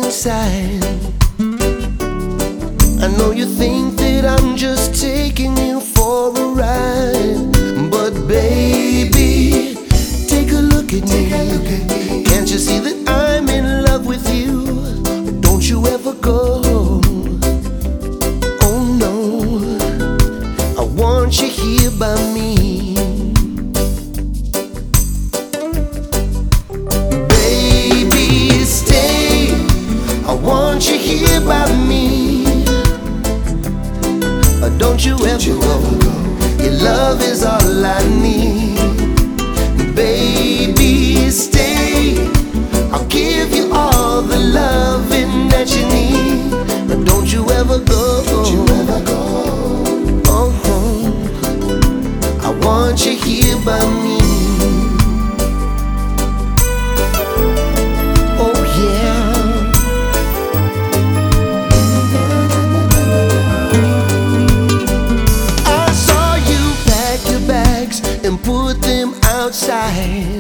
inside. I know you think that I'm just taking you for a ride, but baby, take a look at me. Can't you see that I'm in love with you? Don't you ever go. Oh no, I want you here by me. Baby, stay, I want you here by me. Don't you ever go. Your love is all I need. Baby, stay, I'll give you all the loving that you need. Don't you ever go. Oh, I want you here by me. Oh yeah. And put them outside.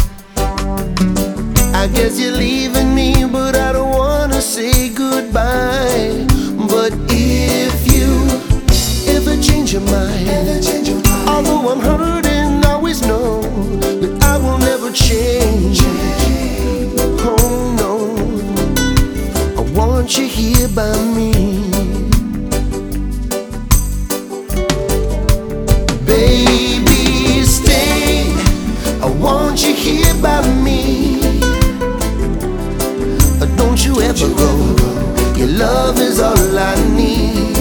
I guess you're leaving me, but I don't wanna say goodbye. But if you ever change your mind, although I'm hurting, always know that I will never change. Oh no, I want you here by me. Baby, stay, I want you here by me. Don't you ever go. Your love is all I need.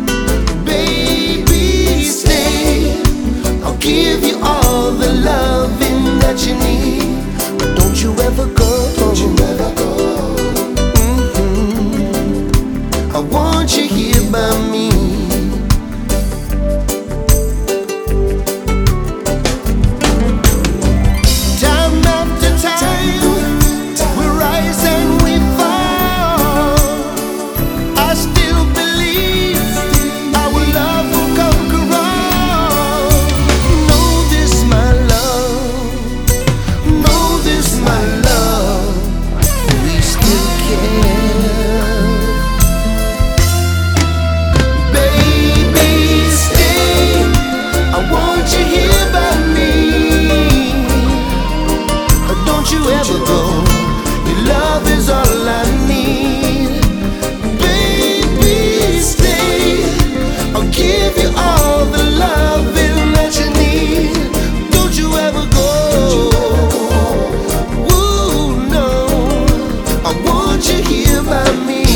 Baby, stay, I'll give you all the loving that you need. Don't you ever go. I want you here by me. Ever go. Your love is all I need. Baby, stay, I'll give you all the loving that you need. Don't you ever go. Ooh, no, I want you here by me.